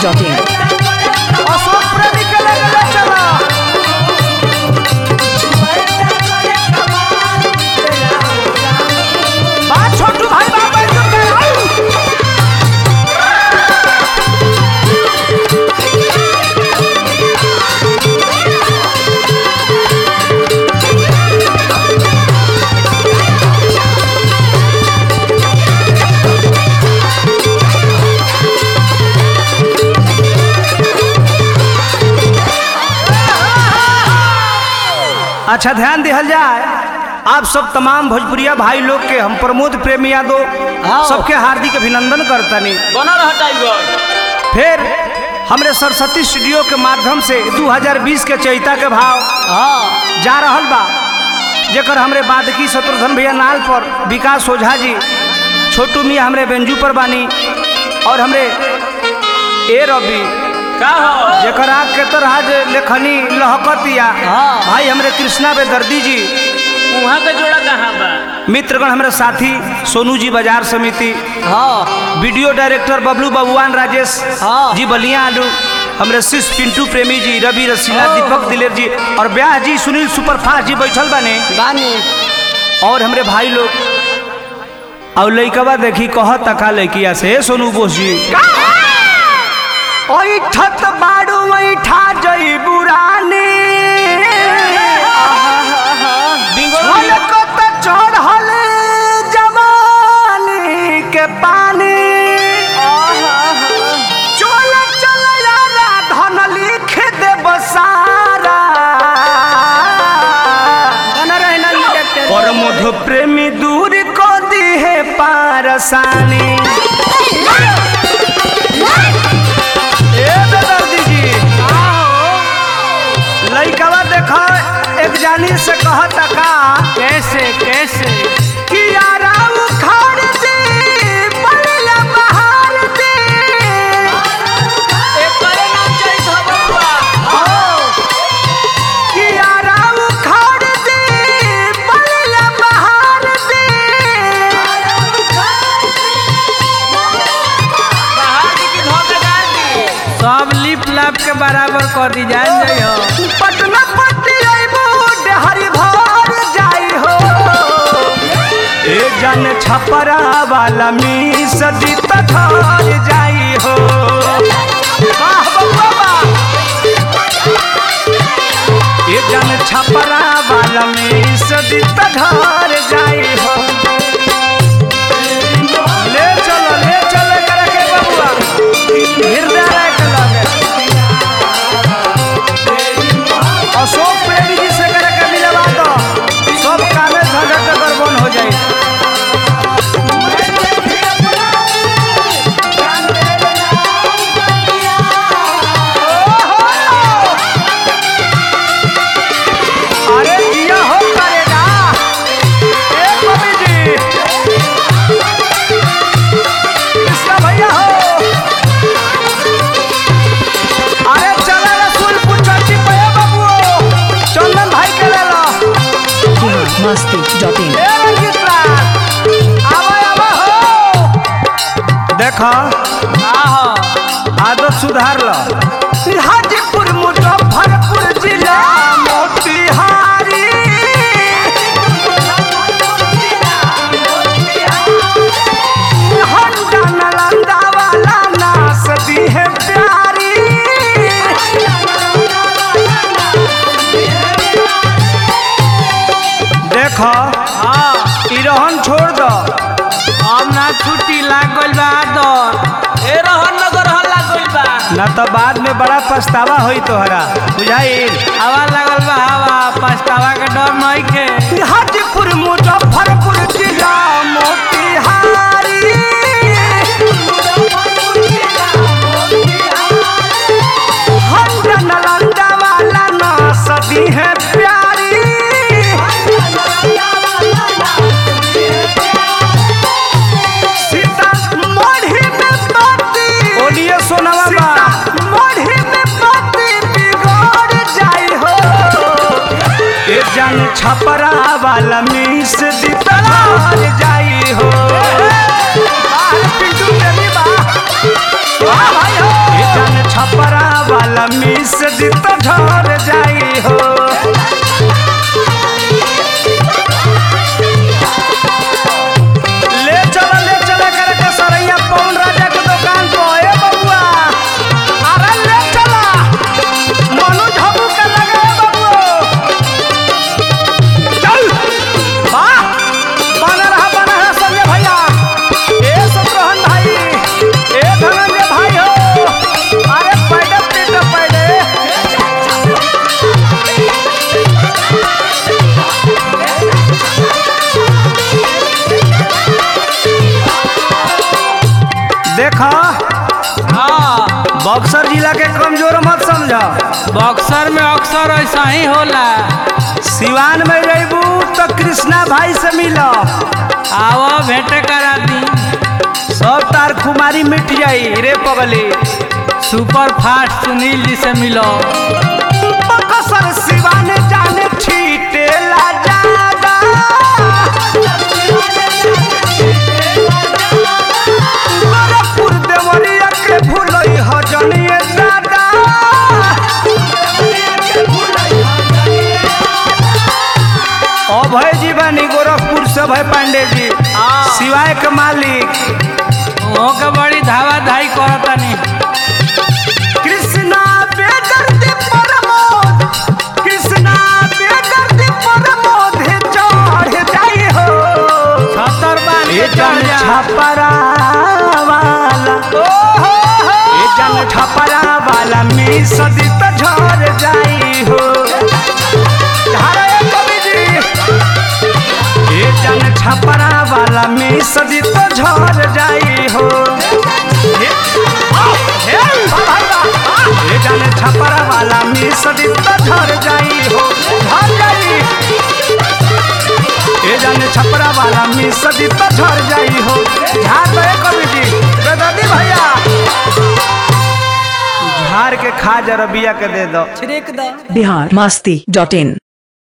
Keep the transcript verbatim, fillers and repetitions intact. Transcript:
Dot in. Ashok प्रेमी के लगे चला बात छोटू भाई बाबा अच्छा ध्यान दिहल जाए आप सब तमाम भोजपुरिया भाई लोग के हम प्रमोद प्रेमी यादव सबके हार्दिक अभिनंदन करतनी। बना रहा टाइगर। फिर हमरे सरस्वती स्टूडियो के माध्यम से दो हज़ार बीस के चैता के भाव जा रहल बा जेकर हमरे बादकी शत्रुघ्न भैया नाल पर विकास ओझा जी छोटू मियाँ हमरे बेंजू पर बानी और हमरे ए रवि का हो जेकर आग के तरह जे लेखनी लहकतिया भाई हमरे कृष्णा बेदर्दी जी वहाँ का जोड़ा कहाँ बा? मित्रगण हमारे साथी सोनू जी बाजार समिति वीडियो डायरेक्टर बबलू बबुआन राजेश जी बलिया आलू हमारे शिष्य पिंटू प्रेमी जी रवि रसीला दीपक दिलेर जी और ब्याह जी सुनील सुपरफास्ट जी बैठल बाने बानी और हमरे भाई लोग और लइकवा देखी कह तका लइकिया से सोनू बोस जी ओठत बाड़ू ओठा जई बुरानी चढ़ल जवानी के पानी चल चल यारा धन लिख दे बसारा और मधु प्रेमी दूर को दी है पारसानी। लइकवा देखो एक जानी से कहता का कैसे कैसे कि यारा उखाड़ दे बलिया बहार दे एक करे नाम चाहिए था बबुआ। कि यारा उखाड़ दे बलिया बहार दे बाहर की धोखेदार दी सब लिप लाप के बराबर कर दी जान जाइ हो पटना पट्टी आइबो हरी भर जाई हो ए जन छपरा वाला मी सदी तथार जाई हो वाह बबुआ वाह। ए जन छपरा वाला मी सदी तथार जाई हो ले चलो ले चलो करके बबुआ हृदय के लगे अशोक प्रेमी जी से करके मिलवा दो सब कामे झगड़ कर बन हो जाए। अरे दिया हो करेगा ए कवि जी कृष्णा भैया हो अरे चला रसूलपुर चर्ची पे बाबू चंदन भाई के ले लो मस्ती डॉट इन। ए रंजीत लाल आवा आवा हो देखो आहो आदत सुधार लो। हाजीपुर मुजफ्फरपुर जिला मोतिहारी हंडा नालंदा वाला नास दी है प्यारी देखो हाँ ई रहन छोड़ दो हम ना छुट्टी लाग गइल बा आदर ए रहन नगर हल्ला कोई बा न तो बाद में बड़ा पछतावा होई तोहरा बुझाइल। हवा लागल बा हवा पछतावा के डर नहीं के हाजीपुर मुजफ्फरपुर जिला मोतिहारी हंडा नालंदा वाला नास दी है प्यारी सीता मोढ़ी में बाती ओलिए सोनावा बा मोढ़ी में बाती बिगड़ जाई हो ए जान छपरा वाला मीस दी तलार जाई हो पिंटू प्रेमी बा वाह भाई हो ए जान सदी तो झर जाई हो। ले चला ले चला करके सरैया पवन राजा के दुकान पर ए बबुआ, अरे ले चला मनु झबू के लगे बबुआ। चल वाह बना रहा बना रहा संजय भैया, ए शत्रुघ्न भाई, ए धनंजय भाई हो, अरे पैडे पीटे पैडे। देखा हाँ बक्सर जिला के कमजोर मत समझ। बक्सर में अक्सर ऐसा ही होला। सिवान में रहबू तो कृष्णा भाई से मिलो, आओ भेंटे करा दी। सब तार खुमारी मिट जाई रे पगली। सुपर फास्ट सुनील जी से मिलो। बक्सर सिवान जाने छीटेला जादा, गोरखपुर देवरिया के भूलई ह जनिए दादा। अभय जी बानी गोरखपुर से, भय पांडे जी सिवाय के मालिक, वो के बड़ी धावा धाई करता नहीं। कृष्णा बेदर्दी प्रमोद, कृष्णा बेदर्दी प्रमोद चढ़ जाई हो। सत्तर बान के ए चढ़ जन जा। छपरा वाला, ए जन छपरा वाला में सदी तो झर जाई हो। धारा ए कवि जी, ए जन छपरा वाला में सदी तो झर जाई हो। हे, आ, हे, वाह, वाह, वाह। ए जन छपरा वाला में सदी तो झर जाई हो, झर जाई। ए जाने छपरा वाला में सदी तो झर जाई हो। झाड़ दे कवि जी, बेदर्दी भैया, झाड़ के खा जरबिया के दे दो। बिहार मस्ती डॉट इन।